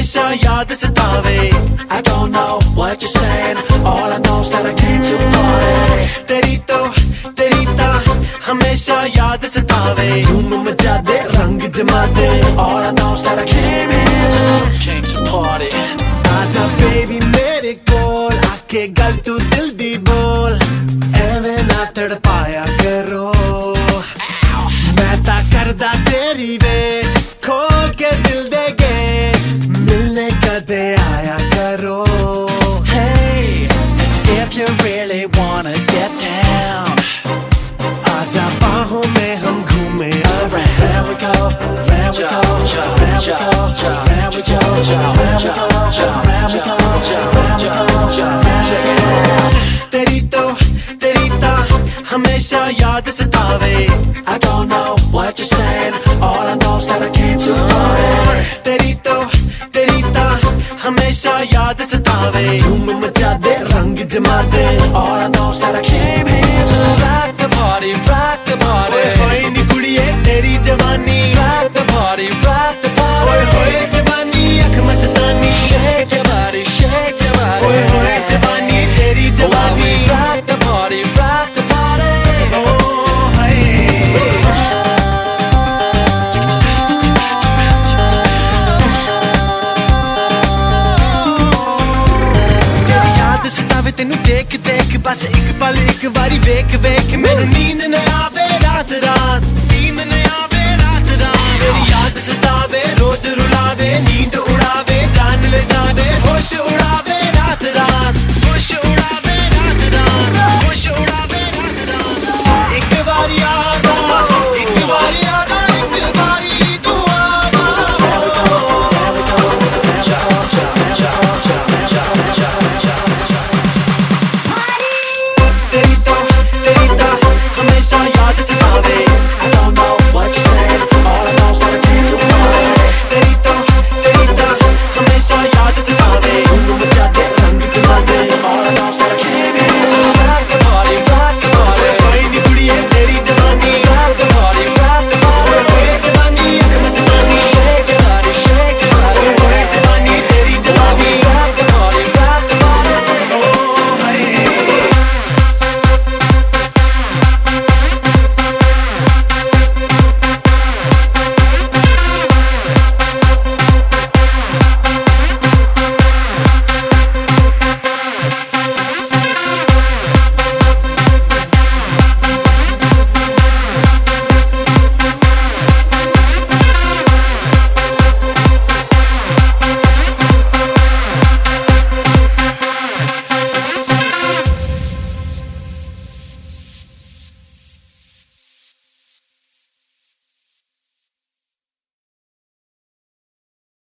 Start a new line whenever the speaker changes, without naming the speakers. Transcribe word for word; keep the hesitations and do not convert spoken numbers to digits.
हमेशा याद सतावे। I don't know what you're saying, all I know is that I came to party। तेरी तो तेरी ता हमेशा याद सतावे। धूम मचा दे रंग जमा दे, all I know is that I came here to came to party। आजा बेबी मेरे कोल आके गल तू दिल दी बोल, एवें ना तड़पाया करो। मैं ता करदा तेरी वेट, खोल के दिल दे गेट, मिलने कदे आया करो। Hey, if you really wanna get down, आजा बाहों में हम घूमे around। Round we go, round we go, round we go, round we go, round we go, round we go, round we go, check it out। तेरी तो तेरी ता हमेशा याद सतावे। I don't know what you're saying, all I know is that I came to party। तेरी तो तेरी ता हमेशा याद सतावे। धूम मचा दे रंग जमा दे, all I know is that I came here to rock the party, rock the party। ओए होए नी कुड़िए तेरी जवानी, rock the party, rock the party। ओए होए जवानी अख मस्तानी, shake your body, shake your body। ओए होए जवानी तेरी जवानी, rock the party, rock the party। ओ हाय तेरी याद सतावे तेनू देख देख, बस एक पल एक बारी वेख वेख। मैनू नींद न आवे रात रात, नींद न आवे रात रात। तेरी याद सतावे रोज रुलावे, नींद उड़ावे, जान ले जावे, होश उड़ावे।